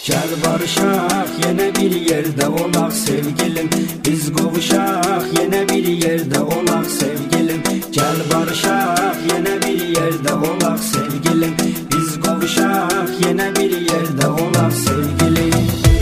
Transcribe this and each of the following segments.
Gel barışaq, yenə bir yerdə olaq sevgilim. Biz qovuşaq, yenə bir yerdə olaq sevgilim. Gel barışaq, yenə bir yerdə olaq sevgilim. Biz qovuşaq, yenə bir yerdə olaq sevgilim.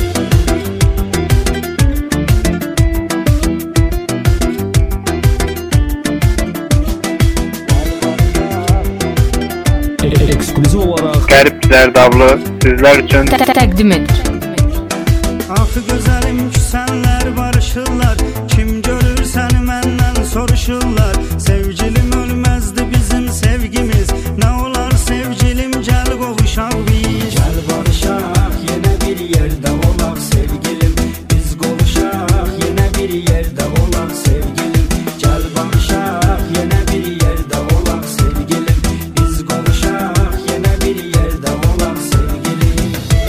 Ekskluziv olaraq Qərib Zərdablı sizlər üçün təqdim edir. Axı gözəlim küsənlər barışırlar. Kim görür səni məndən soruşurlar. Sevgilim ölməzdi bizim sevgimiz. Nə olar sevgilim gəl qovuşaq biz. Gel barışaq, yenə bir yerdə olaq sevgilim. Biz qovuşaq, yenə bir yerdə olaq sevgilim. Gel barışaq, yenə bir yerdə olaq sevgilim. Biz qovuşaq, yenə bir yerdə olaq sevgilim.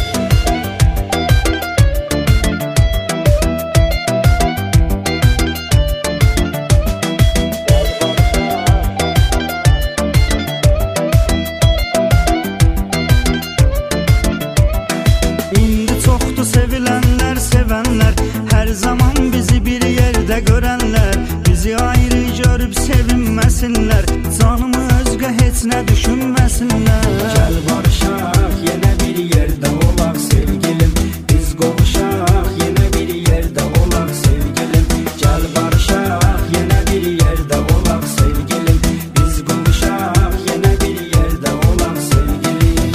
İndi çoxdur sevilənlər, sevənlər. Hər zaman bizi bir yerdə görənlər. Bizi ayrı görüb sevinməsinlər. Canımı özgə heç nə düşünməsinlər. Gel barışaq, yenə bir yerdə olaq sevgilim. Biz qovuşaq, yenə bir yerdə olaq sevgilim. Gel barışaq, yenə bir yerdə olaq sevgilim. Biz qovuşaq, yenə bir yerdə olaq sevgilim.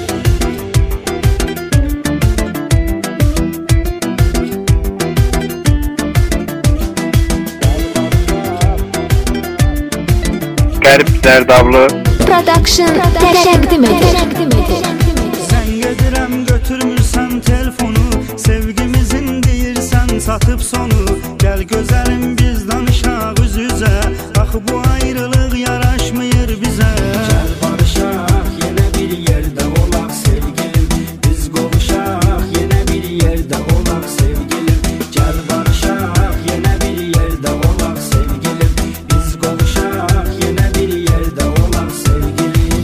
Qərib Zərdablı Production təqdim edir. Zəng edirəm götürmürsən telefonu. Sevgimizin deyirsən satıb sonu. Gəl gözəlim biz danışaq üz-üzə. Axı bu ayrılıq yaraşmır bizə. Gel barışaq, yenə bir yerdə olaq sevgilim. Biz qovuşaq, yenə bir yerdə olaq sevgilim. Gel barışaq, yenə bir yerdə olaq sevgilim. Biz qovuşaq, yenə bir yerdə olaq sevgilim.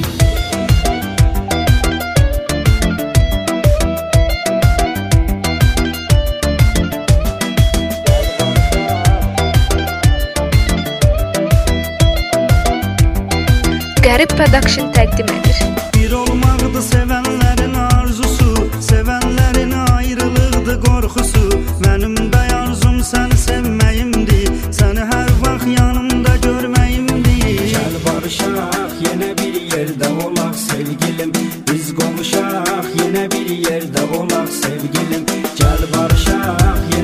Qərib Production təqdim edir. Bir olmaqdı sevənlərin arzusu. Sevənlərin ayrılıqdı qorxusu. Mənim də arzum səni sevməyimdi. Səni hər vaxt yanımda görməyimdi. Gel barışaq, yenə bir yerdə olaq sevgilim. Biz qovuşaq, yenə bir yerdə olaq sevgilim. Gel barışaq,